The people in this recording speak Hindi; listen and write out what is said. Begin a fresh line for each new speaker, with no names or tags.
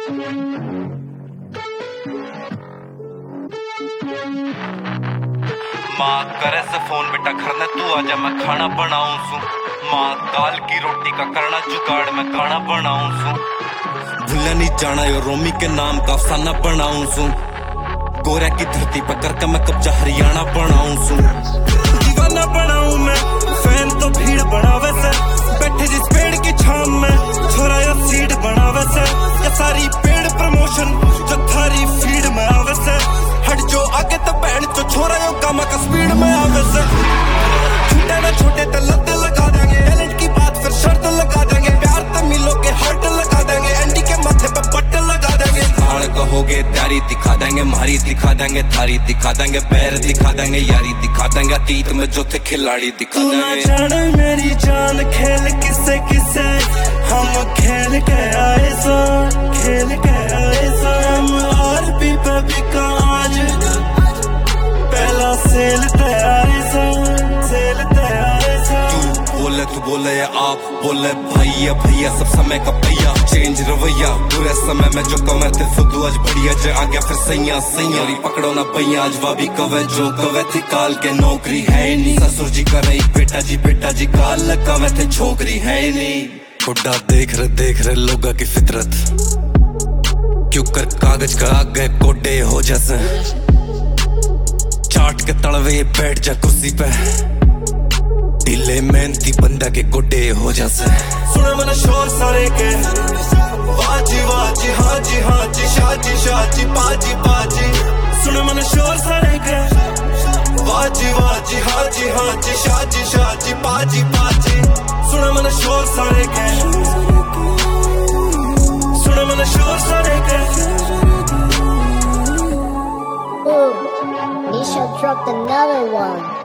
माँ करे से फोन बेटा घर में तू आजा मैं खाना बनाऊं सू। माँ दाल की रोटी का करना जुगाड़ मैं खाना बनाऊं सू। भूला नहीं जाना यो रोमी के नाम का अफसाना बनाऊं सू। गोरा की धरती पर करके मैं कब्जा हरियाणा बनाऊं सू। दीवाना बनाऊं मैं फैन तो भीड़ बनावे से। बैठे जिस पेड़ की छाम में छोरा या सीड बनावे से। ये सारी पेड़ प्रमोशन जो थारी फीड में आवे से। हट जो आगे तो बैंड जो छोरा यो कामा का स्पीड में आवे से। छोटे ना छोटे तो लत्ते लगा देंगे। टैलेंट की बात फिर शर्त लगा देंगे। प्यार तो मिलो के हर्ट लगा देंगे। एंडी के माथे पे पट्टे लगा देंगे। हाड़ कहोगे त्यारी दिखा देंगे। मारी दिखा देंगे थारी दिखा देंगे। पैर दिखा देंगे यारी दिखा देंगे। अतीत में जो थे खिलाड़ी दिखा देंगे। जाने मेरी जान खेल किसे किसे हम खेल के आए सो। खेल के आए सो हम और भी बिका आज पहला सेल तैयार सो। सेल तैयार सो। तू बोले या आप बोले भैया भैया सब समय का भैया। चेंज रवैया बुरे समय में जो कवे थे फुदू आज बढ़िया जे आ गया फिर सैया सैया। पकड़ो ना भैया आज वाबी कवे जो कवे थी काल के नौकरी है नहीं। ससुर जी का रही बेटा जी काल कवे थे छोकरी है नहीं। खुदा देख रहे लोगा की फितरत क्यों कर कागज का आ गए कोडे हो जैसे। चाट के तड़वे बैठ जा कुर्सी पे ढीले मेहनती बंदा के गोडे हो जैसे। सुने मैंने शोर सारे के वाजी वाजी हाजी हाजी शाजी शाजी बाजी बाजी। सुने मैंने शोर सारे के वाजी वाजी हाजी हाजी शाजी शाजी बाजी बाजी। सुने मैंने शोर सारे के सुने मैंने शोर सारे के।
Ooh, Nisha dropped another one.